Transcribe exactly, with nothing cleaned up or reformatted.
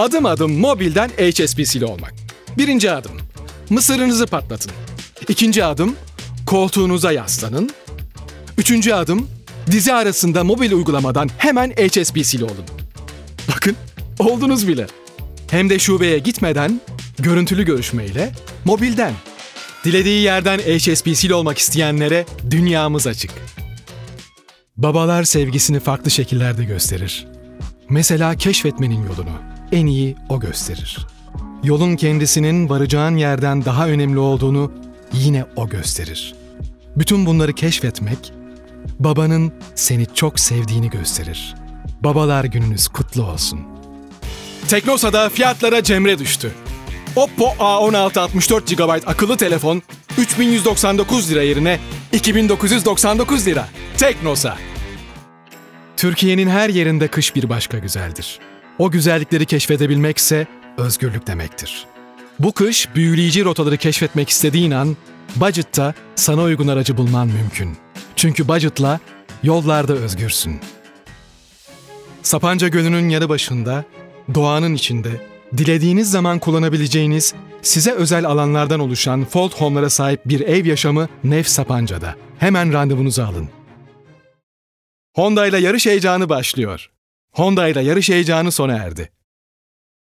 Adım adım mobilden H S B C'li olmak. Birinci adım, mısırınızı patlatın. İkinci adım, koltuğunuza yaslanın. Üçüncü adım, dizi arasında mobil uygulamadan hemen H S B C'li olun. Bakın, oldunuz bile. Hem de şubeye gitmeden, görüntülü görüşmeyle, mobilden. Dilediği yerden H S B C'li olmak isteyenlere dünyamız açık. Babalar sevgisini farklı şekillerde gösterir. Mesela keşfetmenin yolunu en iyi o gösterir. Yolun kendisinin varacağın yerden daha önemli olduğunu yine o gösterir. Bütün bunları keşfetmek, babanın seni çok sevdiğini gösterir. Babalar gününüz kutlu olsun. Teknosa'da fiyatlara cemre düştü. Oppo A on altı altmış dört gigabayt akıllı telefon üç bin yüz doksan dokuz lira yerine iki bin dokuz yüz doksan dokuz lira. Teknosa. Türkiye'nin her yerinde kış bir başka güzeldir. O güzellikleri keşfedebilmekse özgürlük demektir. Bu kış büyüleyici rotaları keşfetmek istediğin an, Budget'ta sana uygun aracı bulman mümkün. Çünkü Budget'la yollarda özgürsün. Sapanca Gölü'nün yanı başında, doğanın içinde, dilediğiniz zaman kullanabileceğiniz, size özel alanlardan oluşan Fold Home'lara sahip bir ev yaşamı Nef Sapanca'da. Hemen randevunuzu alın. Honda ile yarış heyecanı başlıyor. Honda ile yarış heyecanı sona erdi.